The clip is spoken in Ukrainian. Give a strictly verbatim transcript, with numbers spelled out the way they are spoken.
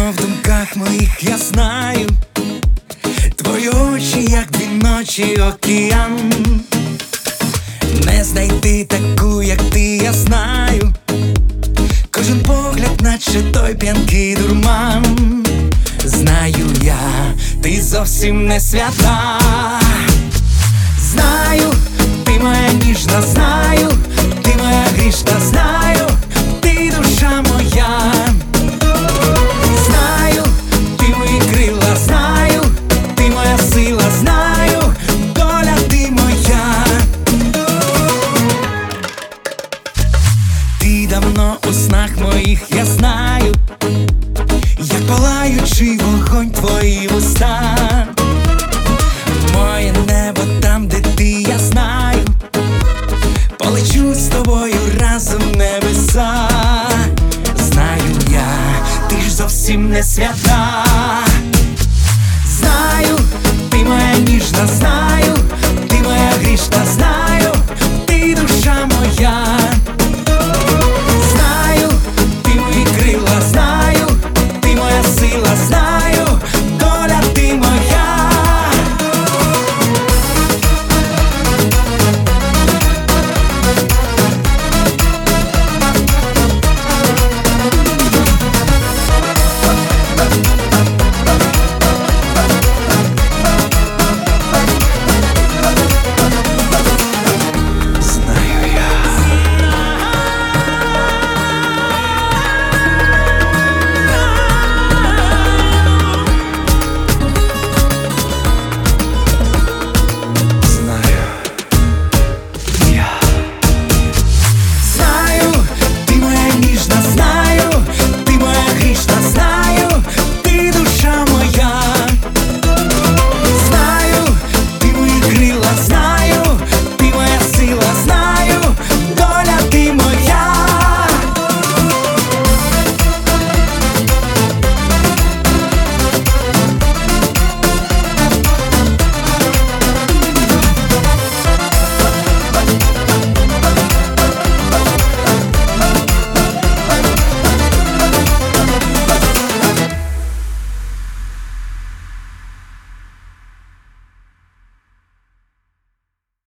давно в думках моїх я знаю. Твої очі, як дві ночі океан. Не знайти таку, як ти, я знаю. Кожен погляд, наче той п'янкий дурман. Знаю я, ти зовсім не свята. Знаю, ти моя ніжна, знаю, ти моя грішна, знаю, ти душа моя. Знаю, ти мої крила, знаю, ти моя сила, знаю, доля ти моя. Ти давно у снах моїх, я знаю, як палаючий вогонь твої вуста. Моє небо там, де ти, я знаю, полечу з тобою разом в небеса. Знаю я, ти ж зовсім не свята.